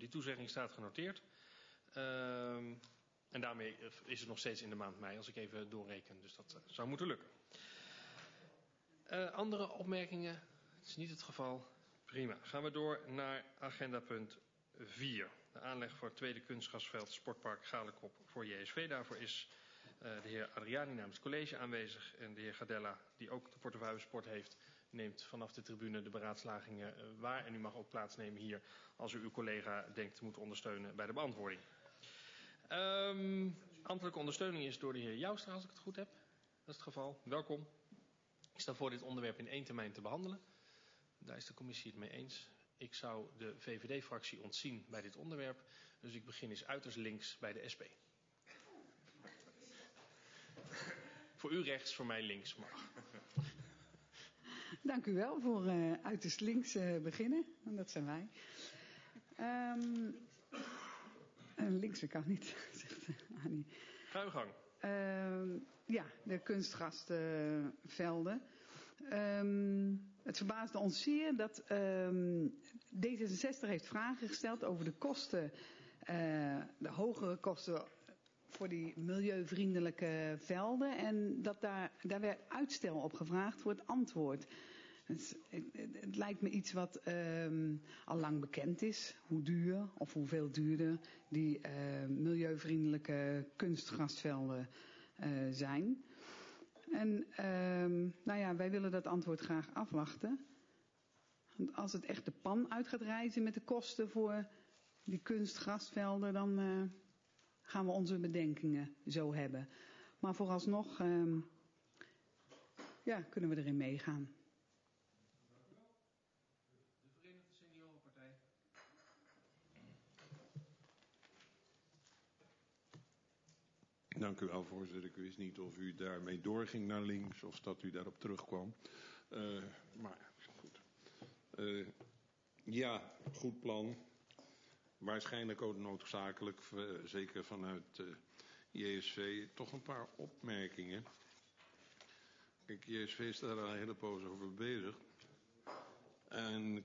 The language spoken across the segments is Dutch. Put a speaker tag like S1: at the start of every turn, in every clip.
S1: toezegging staat genoteerd. En daarmee is het nog steeds in de maand mei als ik even doorreken. Dus dat zou moeten lukken. Andere opmerkingen? Het is niet het geval. Prima. Gaan we door naar agenda punt 4. De aanleg voor het tweede kunstgrasveld Sportpark Galekop voor JSV. Daarvoor is de heer Adriani namens het college aanwezig. En de heer Gardella, die ook de portefeuille sport heeft, neemt vanaf de tribune de beraadslagingen waar. En u mag ook plaatsnemen hier als u uw collega denkt te moeten ondersteunen bij de beantwoording. Ambtelijke ondersteuning is door de heer Joustra, als ik het goed heb. Dat is het geval. Welkom. Ik stel voor dit onderwerp in 1 termijn te behandelen. Daar is de commissie het mee eens. Ik zou de VVD-fractie ontzien bij dit onderwerp. Dus ik begin eens uiterst links bij de SP. Voor u rechts, voor mij links mag.
S2: Dank u wel voor uiterst links beginnen. En dat zijn wij. Linkse kan niet, zegt Annie.
S1: Ga uw gang.
S2: Ja, de kunstgrasvelden. Het verbaasde ons zeer dat D66 heeft vragen gesteld over de kosten, de hogere kosten voor die milieuvriendelijke velden. En dat daar werd uitstel op gevraagd voor het antwoord. Het lijkt me iets wat al lang bekend is. Hoe duur of hoeveel duurder die milieuvriendelijke kunstgrasvelden zijn. En nou ja, wij willen dat antwoord graag afwachten. Want als het echt de pan uit gaat reizen met de kosten voor die kunstgrasvelden, dan gaan we onze bedenkingen zo hebben. Maar vooralsnog ja, kunnen we erin meegaan.
S1: De Verenigde Seniorenpartij.
S3: Dank u wel, voorzitter. Ik wist niet of u daarmee doorging naar links of dat u daarop terugkwam. Maar goed. Ja, goed plan. Waarschijnlijk ook noodzakelijk, zeker vanuit JSV, toch een paar opmerkingen. Kijk, JSV is daar al een hele poos over bezig. En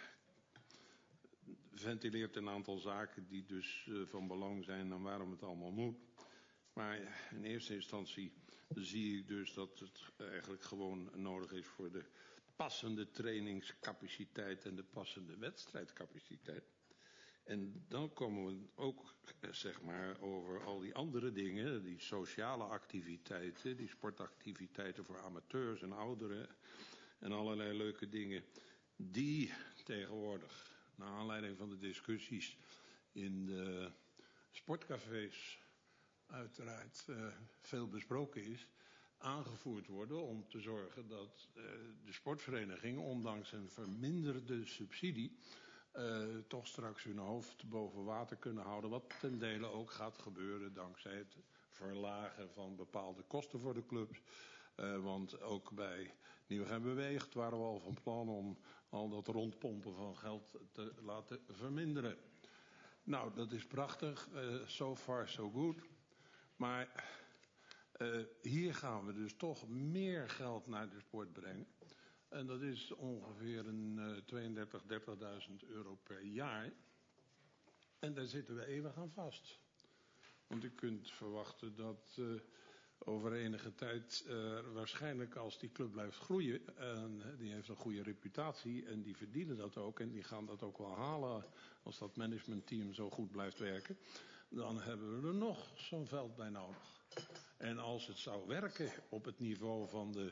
S3: ventileert een aantal zaken die dus van belang zijn en waarom het allemaal moet. Maar in eerste instantie zie ik dus dat het eigenlijk gewoon nodig is voor de passende trainingscapaciteit en de passende wedstrijdcapaciteit. En dan komen we ook, zeg maar, over al die andere dingen, die sociale activiteiten, die sportactiviteiten voor amateurs en ouderen en allerlei leuke dingen, die tegenwoordig, naar aanleiding van de discussies in de sportcafés, uiteraard veel besproken is, aangevoerd worden om te zorgen dat de sportvereniging, ondanks een verminderde subsidie, toch straks hun hoofd boven water kunnen houden. Wat ten dele ook gaat gebeuren dankzij het verlagen van bepaalde kosten voor de clubs. Want ook bij Nieuwgein Beweegt waren we al van plan om al dat rondpompen van geld te laten verminderen. Nou, dat is prachtig. So far so good. Maar hier gaan we dus toch meer geld naar de sport brengen. En dat is ongeveer een 30.000 euro per jaar. En daar zitten we eeuwig aan vast. Want u kunt verwachten dat over enige tijd waarschijnlijk als die club blijft groeien, en die heeft een goede reputatie en die verdienen dat ook en die gaan dat ook wel halen als dat managementteam zo goed blijft werken, dan hebben we er nog zo'n veld bij nodig. En als het zou werken op het niveau van de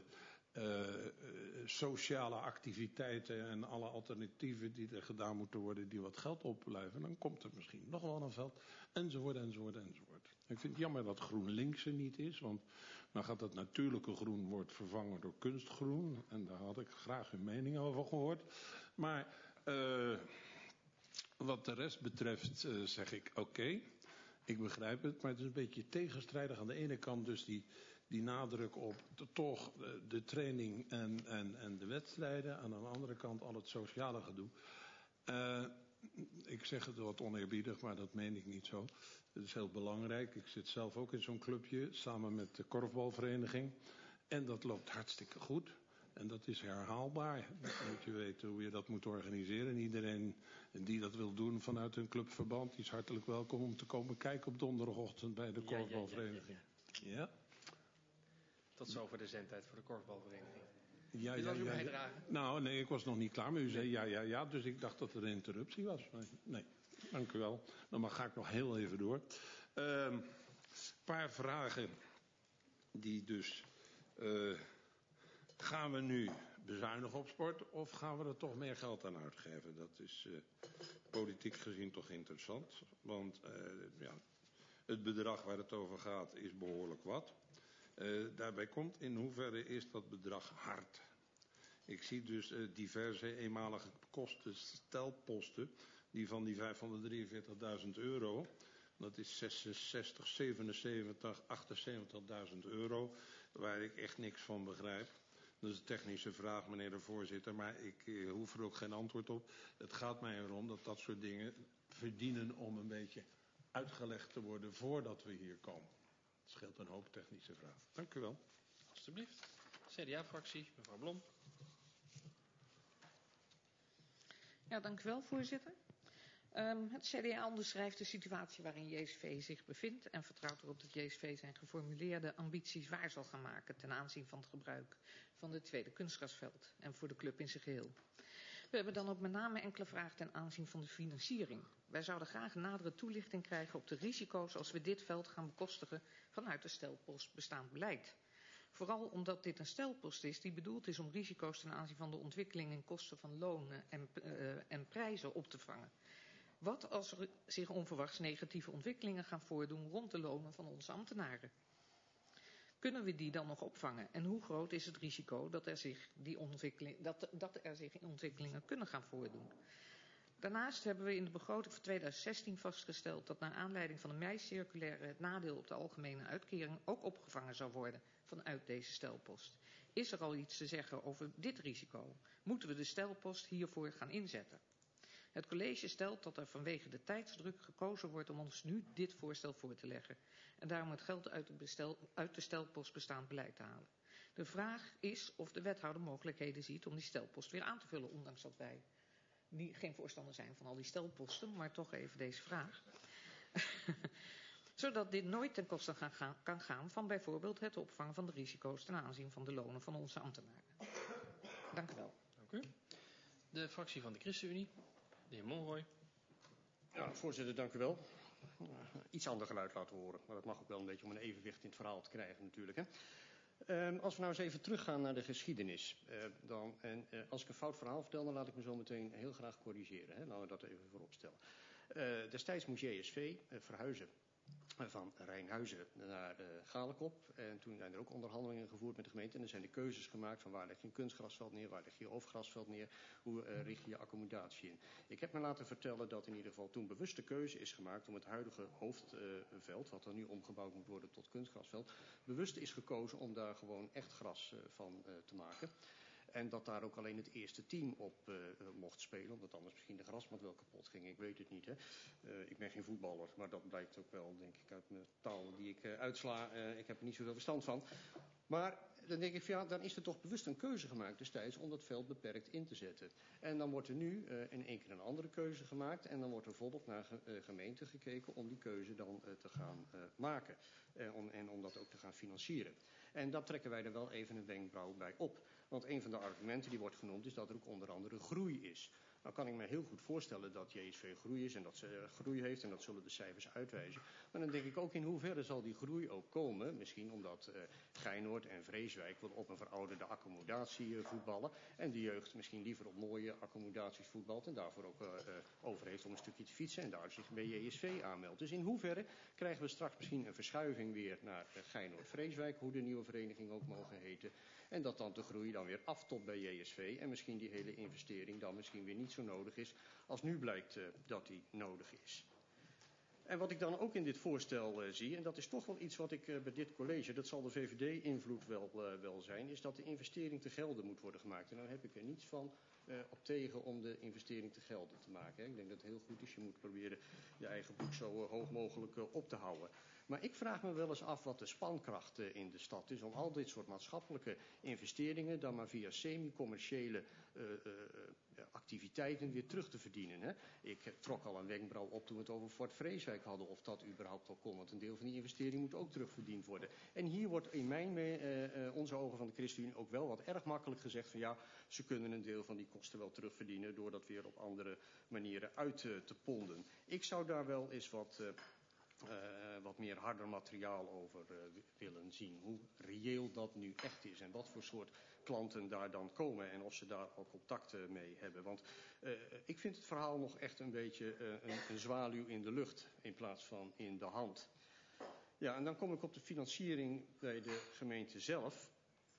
S3: sociale activiteiten en alle alternatieven die er gedaan moeten worden, die wat geld opleveren, dan komt er misschien nog wel een veld, enzovoort, enzovoort, enzovoort. Ik vind het jammer dat GroenLinks er niet is, want dan gaat dat natuurlijke groen wordt vervangen door kunstgroen, en daar had ik graag uw mening over gehoord. Maar wat de rest betreft zeg ik oké. Ik begrijp het, maar het is een beetje tegenstrijdig. Aan de ene kant dus die nadruk op toch de training en de wedstrijden. Aan de andere kant al het sociale gedoe. Ik zeg het wat oneerbiedig, maar dat meen ik niet zo. Het is heel belangrijk. Ik zit zelf ook in zo'n clubje samen met de korfbalvereniging. En dat loopt hartstikke goed. En dat is herhaalbaar. Dan moet je weten hoe je dat moet organiseren. En iedereen die dat wil doen vanuit een clubverband is hartelijk welkom om te komen kijken op donderdagochtend bij de korfbalvereniging. Ja.
S1: Tot zover de zendtijd voor de korfbalvereniging.
S3: Ja. Nou, nee, ik was nog niet klaar. Maar u zei ja. Dus ik dacht dat er een interruptie was. Maar nee, dank u wel. Dan ga ik nog heel even door. Een paar vragen die dus... gaan we nu bezuinigen op sport of gaan we er toch meer geld aan uitgeven? Dat is politiek gezien toch interessant. Want het bedrag waar het over gaat is behoorlijk wat. Daarbij komt in hoeverre is dat bedrag hard. Ik zie dus diverse eenmalige kosten, stelposten, die van die 543.000 euro, dat is 66, 77, 78.000 euro, waar ik echt niks van begrijp. Dat is een technische vraag, meneer de voorzitter, maar ik hoef er ook geen antwoord op. Het gaat mij erom dat dat soort dingen verdienen om een beetje uitgelegd te worden voordat we hier komen. Het scheelt een hoop technische vragen. Dank u wel.
S1: Alsjeblieft. CDA-fractie, mevrouw Blom.
S4: Ja, dank u wel, voorzitter. Het CDA onderschrijft de situatie waarin JSV zich bevindt en vertrouwt erop dat JSV zijn geformuleerde ambities waar zal gaan maken ten aanzien van het gebruik van het tweede kunstgrasveld en voor de club in zijn geheel. We hebben dan ook met name enkele vragen ten aanzien van de financiering. Wij zouden graag een nadere toelichting krijgen op de risico's als we dit veld gaan bekostigen vanuit de stelpost bestaand beleid. Vooral omdat dit een stelpost is die bedoeld is om risico's ten aanzien van de ontwikkeling en kosten van lonen en prijzen op te vangen. Wat als er zich onverwachts negatieve ontwikkelingen gaan voordoen rond de lonen van onze ambtenaren? Kunnen we die dan nog opvangen? En hoe groot is het risico dat er zich ontwikkelingen kunnen gaan voordoen? Daarnaast hebben we in de begroting voor 2016 vastgesteld dat naar aanleiding van de mei-circulaire het nadeel op de algemene uitkering ook opgevangen zou worden vanuit deze stelpost. Is er al iets te zeggen over dit risico? Moeten we de stelpost hiervoor gaan inzetten? Het college stelt dat er vanwege de tijdsdruk gekozen wordt om ons nu dit voorstel voor te leggen en daarom het geld uit de stelpost bestaand beleid te halen. De vraag is of de wethouder mogelijkheden ziet om die stelpost weer aan te vullen, ondanks dat wij geen voorstander zijn van al die stelposten, maar toch even deze vraag. Zodat dit nooit ten koste kan gaan van bijvoorbeeld het opvangen van de risico's ten aanzien van de lonen van onze ambtenaren. Dank u wel.
S1: Dank u. De fractie van de ChristenUnie, de heer Monroy.
S5: Ja, voorzitter, dank u wel. Iets ander geluid laten horen, maar dat mag ook wel een beetje om een evenwicht in het verhaal te krijgen natuurlijk. Hè. Als we nou eens even teruggaan naar de geschiedenis. Als ik een fout verhaal vertel, dan laat ik me zo meteen heel graag corrigeren. Hè. Laten we dat even voorop stellen. Destijds moest JSV verhuizen van Rijnhuizen naar Galekop. En toen zijn er ook onderhandelingen gevoerd met de gemeente. En er zijn de keuzes gemaakt van waar leg je een kunstgrasveld neer, waar leg je hoofdgrasveld neer, hoe richt je je accommodatie in. Ik heb me laten vertellen dat in ieder geval toen bewust de keuze is gemaakt om het huidige hoofdveld, wat er nu omgebouwd moet worden tot kunstgrasveld, bewust is gekozen om daar gewoon echt gras van te maken. En dat daar ook alleen het eerste team op mocht spelen. Omdat anders misschien de grasmat wel kapot ging. Ik weet het niet. Hè. Ik ben geen voetballer. Maar dat blijkt ook wel, denk ik, uit mijn taal die ik uitsla. Ik heb er niet zoveel verstand van. Maar dan denk ik, ja, dan is er toch bewust een keuze gemaakt destijds om dat veld beperkt in te zetten. En dan wordt er nu in één keer een andere keuze gemaakt. En dan wordt er volop naar gemeenten gekeken om die keuze dan te gaan maken. En om dat ook te gaan financieren. En daar trekken wij er wel even een wenkbrauw bij op. Want een van de argumenten die wordt genoemd is dat er ook onder andere groei is. Nou kan ik me heel goed voorstellen dat JSV groei is en dat ze groei heeft en dat zullen de cijfers uitwijzen. Maar dan denk ik ook in hoeverre zal die groei ook komen. Misschien omdat Geinoord en Vreeswijk wel op een verouderde accommodatie voetballen. En de jeugd misschien liever op mooie accommodaties voetbalt en daarvoor ook over heeft om een stukje te fietsen en daar zich bij JSV aanmeldt. Dus in hoeverre krijgen we straks misschien een verschuiving weer naar Geinoord-Vreeswijk, hoe de nieuwe vereniging ook mogen heten. En dat dan de groei dan weer aftopt bij JSV en misschien die hele investering dan misschien weer niet zo nodig is als nu blijkt dat die nodig is. En wat ik dan ook in dit voorstel zie, en dat is toch wel iets wat ik bij dit college, dat zal de VVD-invloed wel zijn, is dat de investering te gelden moet worden gemaakt. En dan heb ik er niets van op tegen om de investering te gelden te maken. Ik denk dat het heel goed is. Je moet proberen je eigen boek zo hoog mogelijk op te houden. Maar ik vraag me wel eens af wat de spankracht in de stad is om al dit soort maatschappelijke investeringen dan maar via semi-commerciële activiteiten weer terug te verdienen. Hè? Ik trok al een wenkbrauw op toen we het over Fort Vreeswijk hadden of dat überhaupt wel kon. Want een deel van die investering moet ook terugverdiend worden. En hier wordt in onze ogen van de ChristenUnie ook wel wat erg makkelijk gezegd van ja, ze kunnen een deel van die kosten wel terugverdienen door dat weer op andere manieren uit te ponden. Ik zou daar wel eens wat meer harder materiaal over willen zien. Hoe reëel dat nu echt is en wat voor soort klanten daar dan komen en of ze daar al contacten mee hebben. Want ik vind het verhaal nog echt een beetje een zwaluw in de lucht in plaats van in de hand. Ja, en dan kom ik op de financiering bij de gemeente zelf.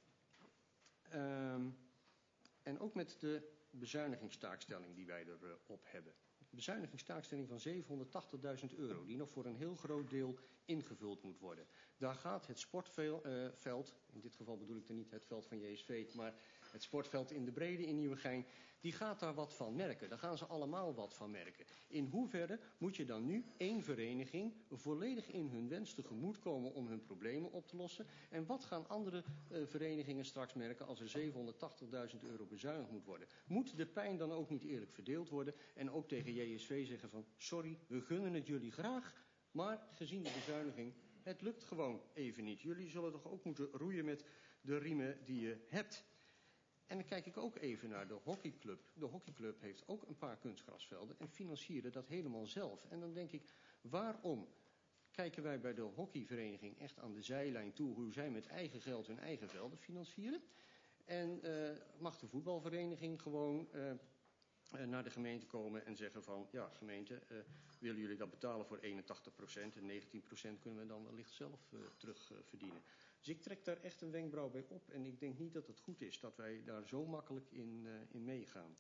S5: En ook met de bezuinigingstaakstelling die wij erop hebben. Bezuinigingstaakstelling van €780.000, die nog voor een heel groot deel ingevuld moet worden. Daar gaat het sportveld, in dit geval bedoel ik dan niet het veld van JSV, maar het sportveld in de Brede in Nieuwegein, die gaat daar wat van merken. Daar gaan ze allemaal wat van merken. In hoeverre moet je dan nu één vereniging volledig in hun wens tegemoetkomen om hun problemen op te lossen? En wat gaan andere verenigingen straks merken als er €780.000 bezuinigd moet worden? Moet de pijn dan ook niet eerlijk verdeeld worden en ook tegen JSV zeggen van sorry, we gunnen het jullie graag, maar gezien de bezuiniging, het lukt gewoon even niet. Jullie zullen toch ook moeten roeien met de riemen die je hebt. En dan kijk ik ook even naar de hockeyclub. De hockeyclub heeft ook een paar kunstgrasvelden en financieren dat helemaal zelf. En dan denk ik, waarom kijken wij bij de hockeyvereniging echt aan de zijlijn toe hoe zij met eigen geld hun eigen velden financieren? En mag de voetbalvereniging gewoon naar de gemeente komen en zeggen van ja gemeente, willen jullie dat betalen voor 81% en 19% kunnen we dan wellicht zelf terugverdienen. Dus ik trek daar echt een wenkbrauw bij op en ik denk niet dat het goed is dat wij daar zo makkelijk in meegaan.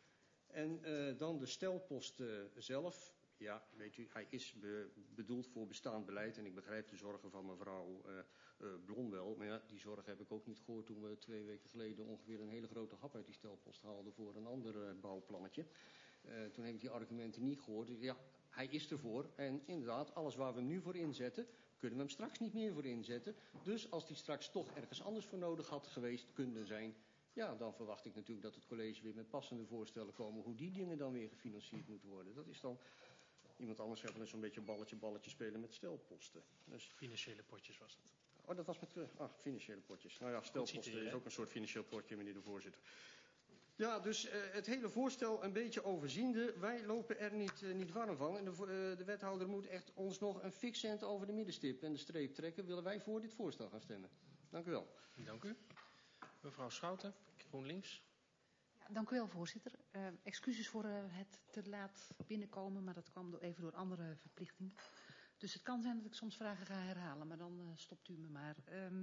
S5: En dan de stelpost zelf. Ja, weet u, hij is bedoeld voor bestaand beleid en ik begrijp de zorgen van mevrouw Blom wel. Maar ja, die zorg heb ik ook niet gehoord toen we 2 weken geleden ongeveer een hele grote hap uit die stelpost haalden voor een ander bouwplannetje. Toen heb ik die argumenten niet gehoord. Dus ja, hij is ervoor en inderdaad, alles waar we hem nu voor inzetten, kunnen we hem straks niet meer voor inzetten. Dus als die straks toch ergens anders voor nodig had geweest kunnen zijn, ja, dan verwacht ik natuurlijk dat het college weer met passende voorstellen komen hoe die dingen dan weer gefinancierd moeten worden. Dat is dan, iemand anders zegt wel eens zo'n beetje balletje spelen met stelposten. Dus
S1: Financiële potjes was het.
S5: oh, dat was met financiële potjes. Nou ja, stelposten is ook een soort financieel potje, meneer de voorzitter. Ja, dus het hele voorstel een beetje overziende. Wij lopen er niet warm van. En de wethouder moet echt ons nog een fix cent over de middenstip en de streep trekken. Willen wij voor dit voorstel gaan stemmen. Dank u wel.
S1: Dank u. Mevrouw Schouten, GroenLinks.
S6: Ja, dank u wel, voorzitter. Excuses voor het te laat binnenkomen, maar dat kwam even door andere verplichtingen. Dus het kan zijn dat ik soms vragen ga herhalen, maar dan stopt u me maar.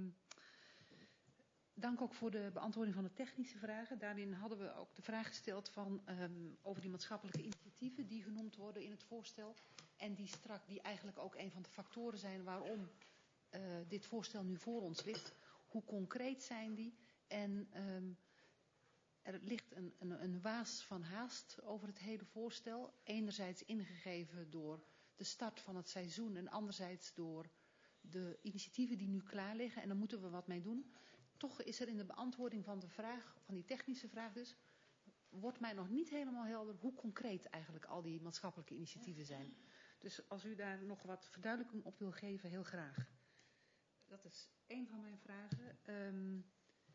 S6: Dank ook voor de beantwoording van de technische vragen. Daarin hadden we ook de vraag gesteld over die maatschappelijke initiatieven die genoemd worden in het voorstel. En die eigenlijk ook een van de factoren zijn waarom dit voorstel nu voor ons ligt. Hoe concreet zijn die? En er ligt een waas van haast over het hele voorstel. Enerzijds ingegeven door de start van het seizoen en anderzijds door de initiatieven die nu klaar liggen. En daar moeten we wat mee doen. Toch is er in de beantwoording van de vraag, van die technische vraag dus, wordt mij nog niet helemaal helder hoe concreet eigenlijk al die maatschappelijke initiatieven zijn. Dus als u daar nog wat verduidelijking op wil geven, heel graag. Dat is één van mijn vragen.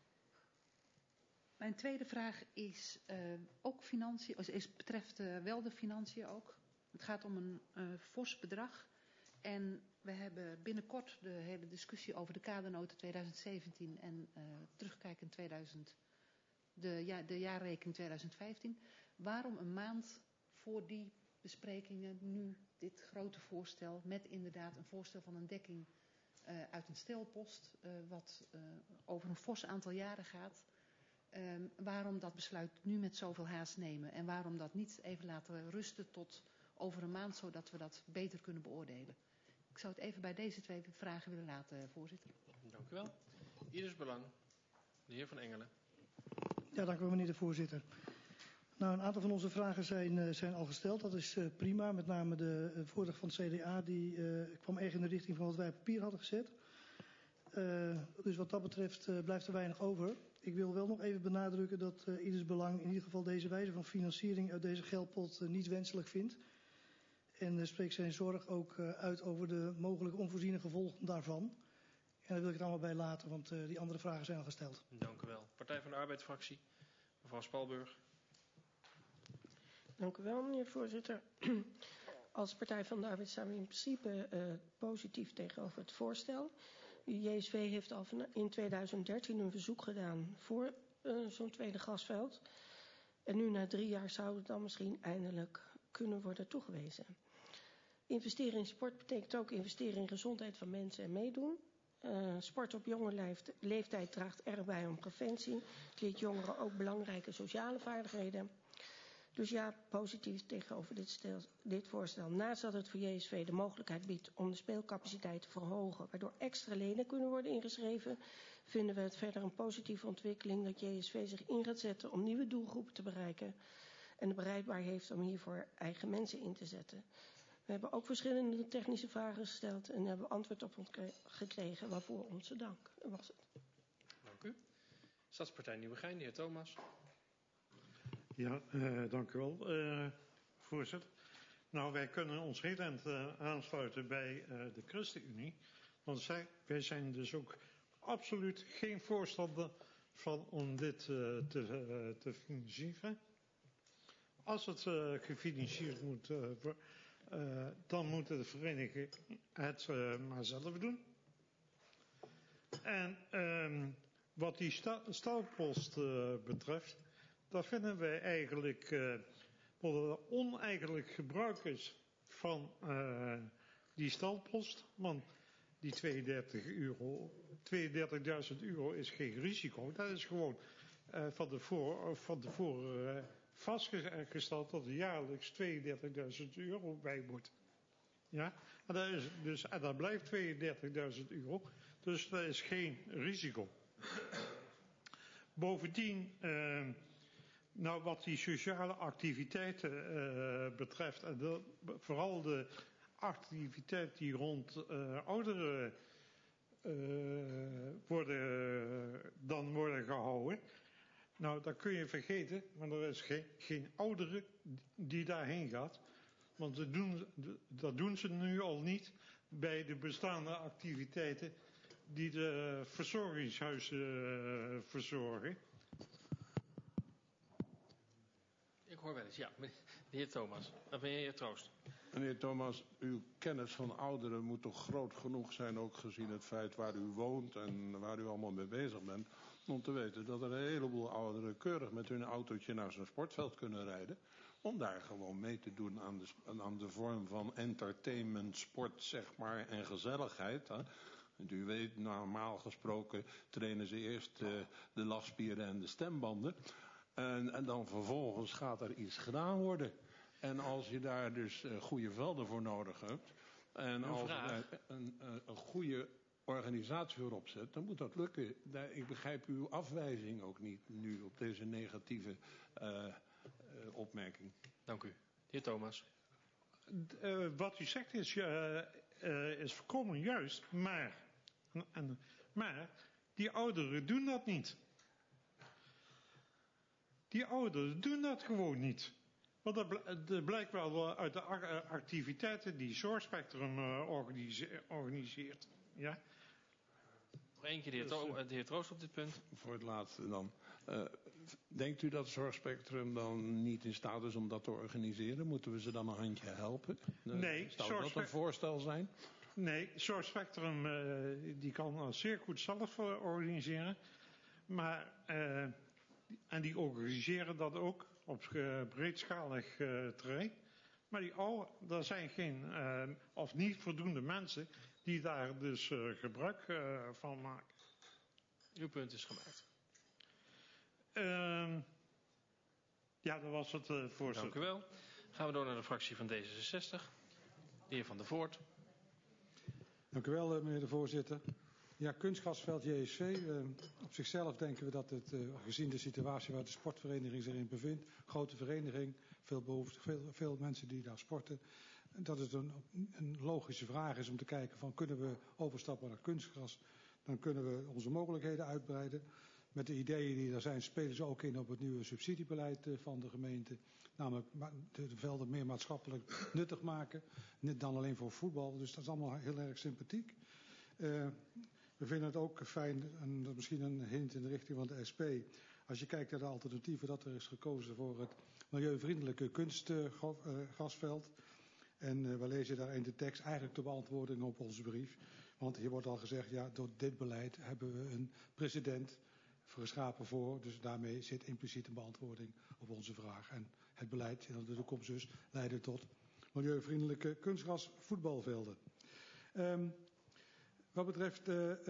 S6: Mijn tweede vraag is ook financiën, betreft wel de financiën ook. Het gaat om een fors bedrag. En we hebben binnenkort de hele discussie over de kadernota 2017 en terugkijkend de jaarrekening 2015. Waarom een maand voor die besprekingen nu dit grote voorstel met inderdaad een voorstel van een dekking uit een stelpost wat over een fors aantal jaren gaat. Waarom dat besluit nu met zoveel haast nemen en waarom dat niet even laten rusten tot over een maand, zodat we dat beter kunnen beoordelen. Ik zou het even bij deze 2 vragen willen laten, voorzitter.
S1: Dank u wel. Ieders Belang. De heer Van Engelen.
S7: Ja, dank u wel, meneer de voorzitter. Nou, een aantal van onze vragen zijn al gesteld. Dat is prima. Met name de voordracht van het CDA die kwam erg in de richting van wat wij op papier hadden gezet. Dus wat dat betreft blijft er weinig over. Ik wil wel nog even benadrukken dat ieders Belang in ieder geval deze wijze van financiering uit deze geldpot niet wenselijk vindt. En spreekt zijn zorg ook uit over de mogelijke onvoorziene gevolgen daarvan. En daar wil ik het allemaal bij laten, want die andere vragen zijn al gesteld.
S1: Dank u wel. Partij van de Arbeid-fractie, mevrouw Spalburg.
S8: Dank u wel, meneer de voorzitter. Als Partij van de Arbeid staan we in principe positief tegenover het voorstel. De JSV heeft al in 2013 een verzoek gedaan voor zo'n tweede gasveld. En nu na 3 jaar zou het dan misschien eindelijk kunnen worden toegewezen. Investeren in sport betekent ook investeren in gezondheid van mensen en meedoen. Sport op jonge leeftijd draagt erg bij aan preventie. Het leert jongeren ook belangrijke sociale vaardigheden. Dus ja, positief tegenover dit voorstel. Naast dat het voor JSV de mogelijkheid biedt om de speelcapaciteit te verhogen, waardoor extra leden kunnen worden ingeschreven, vinden we het verder een positieve ontwikkeling dat JSV zich in gaat zetten om nieuwe doelgroepen te bereiken en de bereidbaarheid heeft om hiervoor eigen mensen in te zetten. We hebben ook verschillende technische vragen gesteld en hebben antwoord op gekregen, waarvoor onze dank. Dat was het.
S1: Dank u. Stadspartij Nieuwegein, de heer Thomas.
S9: Ja, dank u wel, voorzitter. Nou, wij kunnen ons heel eind aansluiten bij de ChristenUnie. Want wij zijn dus ook absoluut geen voorstander van om dit te financieren. Als het gefinancierd moet worden, dan moeten de verenigingen het maar zelf doen. En wat die staalpost betreft, dat vinden wij eigenlijk dat het oneigenlijk gebruik is van die stalpost. Want die 32.000 euro is geen risico. Dat is gewoon van tevoren vastgesteld dat er jaarlijks 32.000 euro bij moet. Ja, en dat blijft 32.000 euro. Dus dat is geen risico. Bovendien, nou wat die sociale activiteiten betreft, en vooral de activiteiten die rond ouderen worden gehouden. Nou, dat kun je vergeten, maar er is geen oudere die daarheen gaat. Want dat doen ze nu al niet bij de bestaande activiteiten die de verzorgingshuizen verzorgen.
S1: Ik hoor wel eens, ja. De heer Thomas. Meneer Troost.
S3: Meneer Thomas, uw kennis van ouderen moet toch groot genoeg zijn, ook gezien het feit waar u woont en waar u allemaal mee bezig bent, om te weten dat er een heleboel ouderen keurig met hun autootje naar zo'n sportveld kunnen rijden, om daar gewoon mee te doen aan de vorm van entertainment, sport, zeg maar, en gezelligheid. Hè. U weet, normaal gesproken trainen ze eerst de lafspieren en de stembanden. En dan vervolgens gaat er iets gedaan worden. En als je daar dus goede velden voor nodig hebt, en als je daar een goede organisatie voor opzet, dan moet dat lukken. Ik begrijp uw afwijzing ook niet nu op deze negatieve opmerking.
S1: Dank u. De heer Thomas.
S9: Wat u zegt is volkomen juist, maar die ouderen doen dat niet. Die ouderen doen dat gewoon niet. Want dat blijkt wel uit de activiteiten die Zorgspectrum organiseert. Ja?
S1: Nog één keer de heer Troost op dit punt.
S3: Voor het laatste dan. Denkt u dat Zorgspectrum dan niet in staat is om dat te organiseren? Moeten we ze dan een handje helpen?
S9: Nee.
S3: Zou dat een voorstel zijn?
S9: Nee, Zorgspectrum die kan zeer goed zelf organiseren. Maar, en die organiseren dat ook op breedschalig terrein. Maar er zijn geen of niet voldoende mensen die daar dus gebruik van maken.
S1: Uw punt is gemaakt.
S9: Ja, dat was het, voorzitter.
S1: Dank u wel. Gaan we door naar de fractie van D66. De heer Van der Voort.
S10: Dank u wel, meneer de voorzitter. Ja, kunstgrasveld JSV. Op zichzelf denken we dat het, gezien de situatie waar de sportvereniging zich in bevindt, grote vereniging, veel behoefte, veel mensen die daar sporten, dat het een logische vraag is om te kijken van kunnen we overstappen naar kunstgras, dan kunnen we onze mogelijkheden uitbreiden. Met de ideeën die er zijn spelen ze ook in op het nieuwe subsidiebeleid van de gemeente. Namelijk de velden meer maatschappelijk nuttig maken, niet dan alleen voor voetbal. Dus dat is allemaal heel erg sympathiek. We vinden het ook fijn, en dat misschien een hint in de richting van de SP. Als je kijkt naar de alternatieven, dat er is gekozen voor het milieuvriendelijke kunstgrasveld. En we lezen daar in de tekst eigenlijk de beantwoording op onze brief. Want hier wordt al gezegd, ja, door dit beleid hebben we een president geschapen voor. Dus daarmee zit impliciet een beantwoording op onze vraag. En het beleid in de toekomst dus leiden tot milieuvriendelijke kunstgrasvoetbalvelden. Wat betreft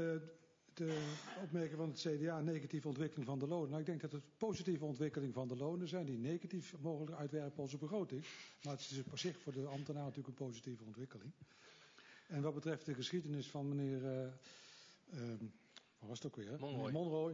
S10: de opmerking van het CDA, negatieve ontwikkeling van de lonen. Nou, ik denk dat het positieve ontwikkeling van de lonen zijn die negatief mogelijk uitwerken op onze begroting. Maar het is op zich voor de ambtenaar natuurlijk een positieve ontwikkeling. En wat betreft de geschiedenis van meneer, wat was het ook weer? Meneer Monroy.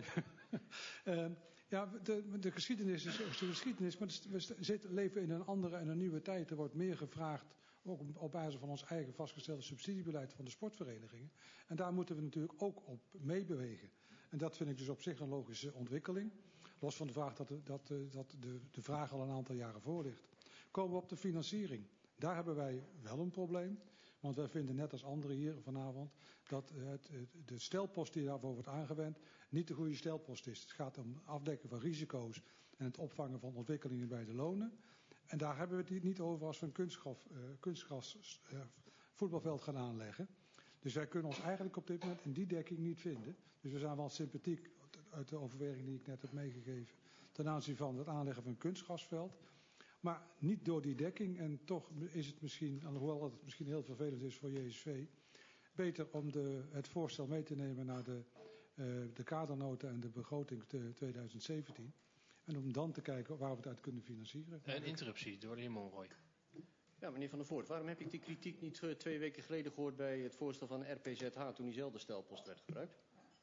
S10: Ja, de geschiedenis is de geschiedenis, maar we leven in een andere en een nieuwe tijd. Er wordt meer gevraagd, ook op basis van ons eigen vastgestelde subsidiebeleid van de sportverenigingen. En daar moeten we natuurlijk ook op meebewegen. En dat vind ik dus op zich een logische ontwikkeling. Los van de vraag dat de vraag al een aantal jaren voor ligt. Komen we op de financiering. Daar hebben wij wel een probleem. Want wij vinden net als anderen hier vanavond dat de stelpost die daarvoor wordt aangewend niet de goede stelpost is. Het gaat om afdekken van risico's en het opvangen van ontwikkelingen bij de lonen. En daar hebben we het niet over als we een kunstgras voetbalveld gaan aanleggen. Dus wij kunnen ons eigenlijk op dit moment in die dekking niet vinden. Dus we zijn wel sympathiek uit de overweging die ik net heb meegegeven ten aanzien van het aanleggen van een kunstgrasveld. Maar niet door die dekking. En toch is het misschien, alhoewel het misschien heel vervelend is voor JSV, beter om het voorstel mee te nemen naar de kadernota en de begroting 2017. En om dan te kijken waar we het uit kunnen financieren.
S1: Een interruptie door de heer Monroy.
S5: Ja, meneer Van der Voort, waarom heb ik die kritiek niet 2 weken geleden gehoord bij het voorstel van RPZH toen diezelfde stelpost werd gebruikt?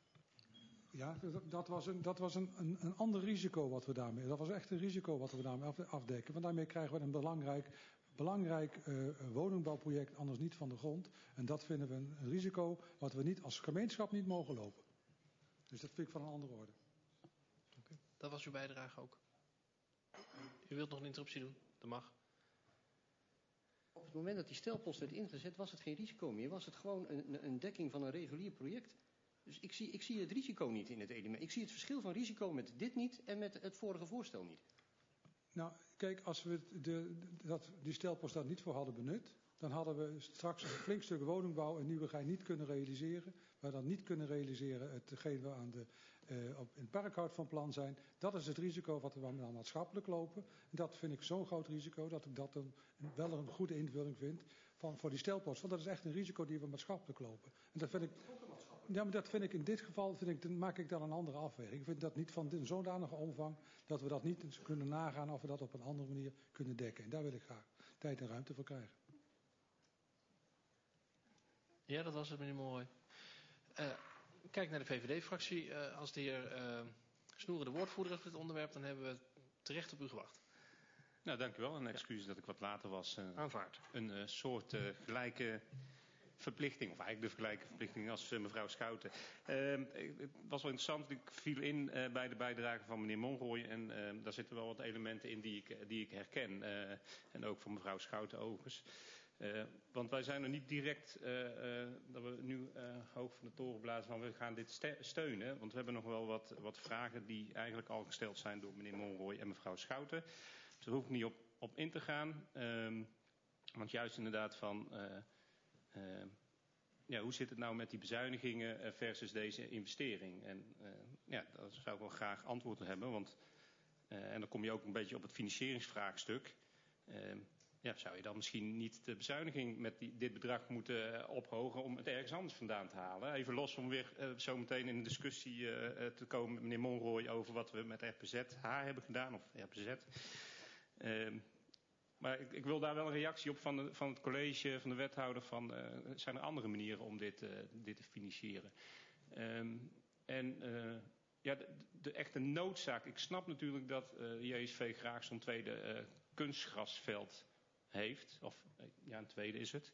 S10: Ja, dat was een ander risico wat we daarmee. Dat was echt een risico wat we daarmee afdekken. Want daarmee krijgen we een belangrijk woningbouwproject anders niet van de grond. En dat vinden we een risico wat we niet als gemeenschap niet mogen lopen. Dus dat vind ik van een andere orde.
S1: Okay. Dat was uw bijdrage ook. U wilt nog een interruptie doen? Dat mag.
S5: Op het moment dat die stelpost werd ingezet was het geen risico meer. Was het gewoon een dekking van een regulier project. Dus ik zie het risico niet in het element. Ik zie het verschil van risico met dit niet en met het vorige voorstel niet.
S10: Nou, kijk, als we die stelpost daar niet voor hadden benut, dan hadden we straks een flink stuk woningbouw en Nieuwegein niet kunnen realiseren. We dan niet kunnen realiseren hetgeen we in het parkhout van plan zijn. Dat is het risico wat we dan maatschappelijk lopen. En dat vind ik zo'n groot risico dat ik dat wel een goede invulling vind voor die stelpost. Want dat is echt een risico die we maatschappelijk lopen. En dat vind ik. Ja, maar dat vind ik in dit geval, maak ik dan een andere afweging. Ik vind dat niet van een zodanige omvang dat we dat niet kunnen nagaan of we dat op een andere manier kunnen dekken. En daar wil ik graag tijd en ruimte voor krijgen.
S1: Ja, dat was het, meneer Monroy. Kijk naar de VVD-fractie. Als de heer Snoeren de woordvoerder is op dit onderwerp, dan hebben we terecht op u gewacht.
S11: Nou, dank u wel. En excuus dat ik wat later was.
S1: Aanvaard.
S11: Een soort gelijke verplichting, of eigenlijk de gelijke verplichting als mevrouw Schouten. Het was wel interessant, ik viel in bij de bijdrage van meneer Monroy en daar zitten wel wat elementen in die ik herken. En ook van mevrouw Schouten overigens. Want wij zijn er niet direct dat we nu hoog van de toren blazen van we gaan dit steunen. Want we hebben nog wel wat vragen die eigenlijk al gesteld zijn door meneer Monroy en mevrouw Schouten. Dus daar hoef ik niet op in te gaan. Want juist inderdaad van hoe zit het nou met die bezuinigingen versus deze investering? En daar zou ik wel graag antwoord op hebben. Want, en dan kom je ook een beetje op het financieringsvraagstuk. Zou je dan misschien niet de bezuiniging met dit bedrag moeten ophogen om het ergens anders vandaan te halen? Even los om weer zo meteen in een discussie te komen met meneer Monroy over wat we met RPZH hebben gedaan, of RPZ. Maar ik wil daar wel een reactie op van het college, van de wethouder. Zijn er andere manieren om dit te financieren? De echte noodzaak. Ik snap natuurlijk dat JSV graag zo'n tweede kunstgrasveld heeft. Of een tweede is het.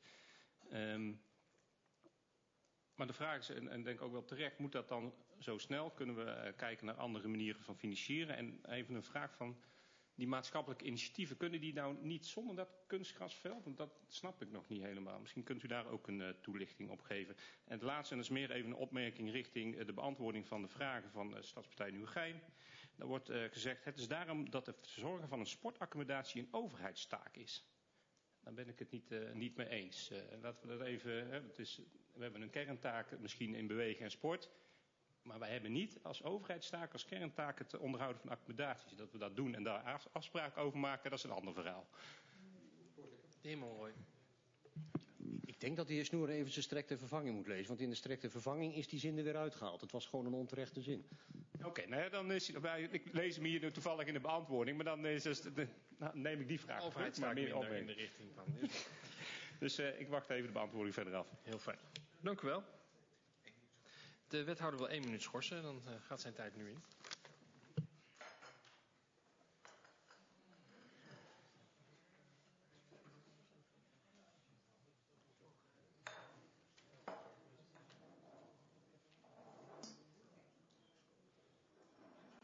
S11: Maar de vraag is, en denk ook wel terecht, moet dat dan zo snel? Kunnen we kijken naar andere manieren van financieren? En even een vraag van die maatschappelijke initiatieven. Kunnen die nou niet zonder dat kunstgrasveld? Want dat snap ik nog niet helemaal. Misschien kunt u daar ook een toelichting op geven. En het laatste, en dat is meer even een opmerking richting de beantwoording van de vragen van Stadspartij Nieuwegein. Daar wordt gezegd, het is daarom dat het verzorgen van een sportaccommodatie een overheidstaak is. Daar ben ik het niet mee eens. Laten we dat even. We hebben een kerntaak misschien in bewegen en sport. Maar wij hebben niet als overheidstaak, als kerntaak het onderhouden van accommodaties. Dat we dat doen en daar afspraken over maken, dat is een ander verhaal.
S1: De heer Monrooy.
S5: Ik denk dat de heer Snoer even zijn strekte vervanging moet lezen. Want in de strekte vervanging is die zin er weer uitgehaald. Het was gewoon een onterechte zin.
S11: Oké, dan is ik lees hem hier toevallig in de beantwoording. Maar dan neem ik die vraag.
S1: Overheidstaak meer in de richting van.
S11: Dus ik wacht even de beantwoording verder af.
S1: Heel fijn. Dank u wel. De wethouder wil 1 minuut schorsen, dan gaat zijn tijd nu in.